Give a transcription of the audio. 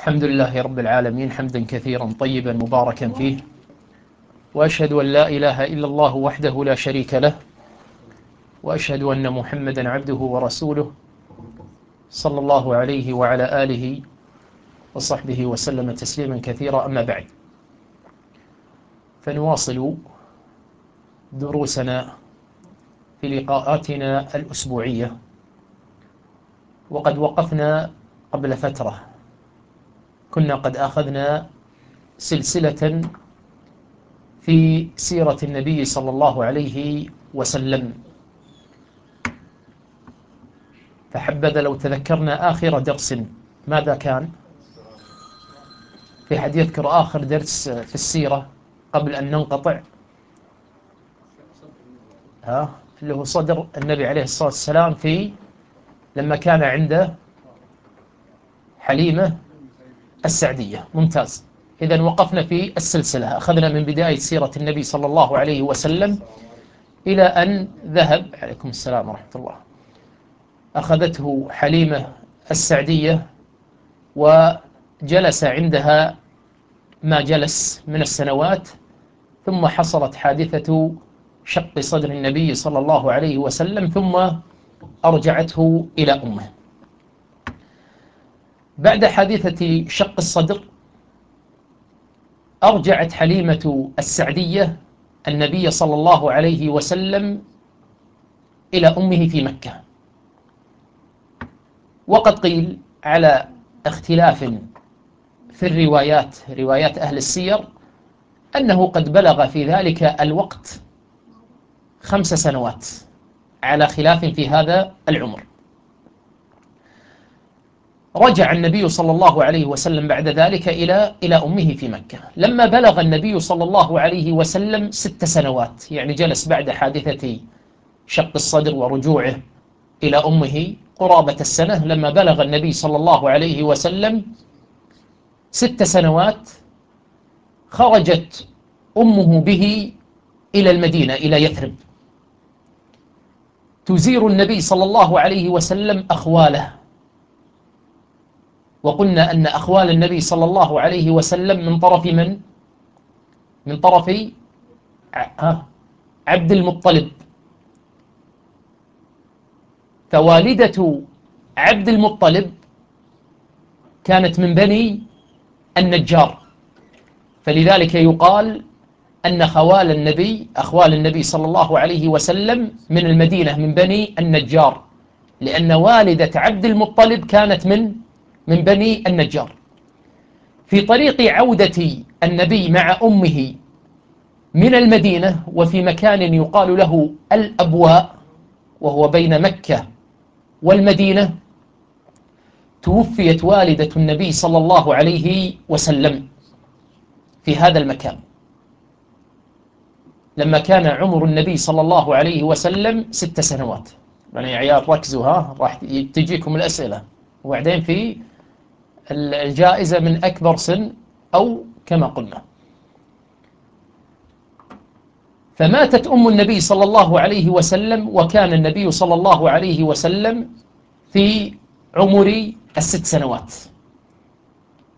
الحمد لله رب العالمين حمدا كثيرا طيبا مباركا فيه، وأشهد أن لا إله إلا الله وحده لا شريك له، وأشهد أن محمدا عبده ورسوله صلى الله عليه وعلى آله وصحبه وسلم تسليما كثيرا. أما بعد، فنواصل دروسنا في لقاءاتنا الأسبوعية، وقد وقفنا قبل فترة. كنا قد أخذنا سلسلة في سيرة النبي صلى الله عليه وسلم، فحبذا لو تذكرنا آخر درس ماذا كان. في حد يذكر آخر درس في السيرة قبل أن ننقطع؟ اللي هو صدر النبي عليه الصلاة والسلام لما كان عند حليمة السعدية. ممتاز. إذن وقفنا في السلسلة، أخذنا من بداية سيرة النبي صلى الله عليه وسلم إلى أن ذهب، عليكم السلام ورحمة الله، أخذته حليمة السعدية وجلس عندها ما جلس من السنوات، ثم حصلت حادثة شق صدر النبي صلى الله عليه وسلم، ثم أرجعته إلى أمه. بعد حادثة شق الصدر أرجعت حليمة السعدية النبي صلى الله عليه وسلم إلى أمه في مكة. وقد قيل على اختلاف في الروايات، روايات أهل السير، أنه قد بلغ في ذلك الوقت 5 سنوات، على خلاف في هذا العمر. رجع النبي صلى الله عليه وسلم بعد ذلك إلى أمه في مكة. لما بلغ النبي صلى الله عليه وسلم 6 سنوات، يعني جلس بعد حادثة شق الصدر ورجوعه إلى أمه قرابة السنة. لما بلغ النبي صلى الله عليه وسلم 6 سنوات خرجت أمه به إلى المدينة، إلى يثرب، تزير النبي صلى الله عليه وسلم أخواله. وقلنا أن أخوال النبي صلى الله عليه وسلم من طرف من؟ من طرف عبد المطلب. فوالدة عبد المطلب كانت من بني النجار، فلذلك يقال أن أخوال النبي صلى الله عليه وسلم من المدينة، من بني النجار، لأن والدة عبد المطلب كانت من بني النجار. في طريق عودة النبي مع أمه من المدينة، وفي مكان يقال له الأبواء، وهو بين مكة والمدينة، توفيت والدة النبي صلى الله عليه وسلم في هذا المكان، لما كان عمر النبي صلى الله عليه وسلم 6 سنوات. يعني يا عيال ركزوا، راح تجيكم الأسئلة، وبعدين في الجائزة من أكبر سن أو كما قلنا. فماتت أم النبي صلى الله عليه وسلم، وكان النبي صلى الله عليه وسلم في عمر 6 سنوات.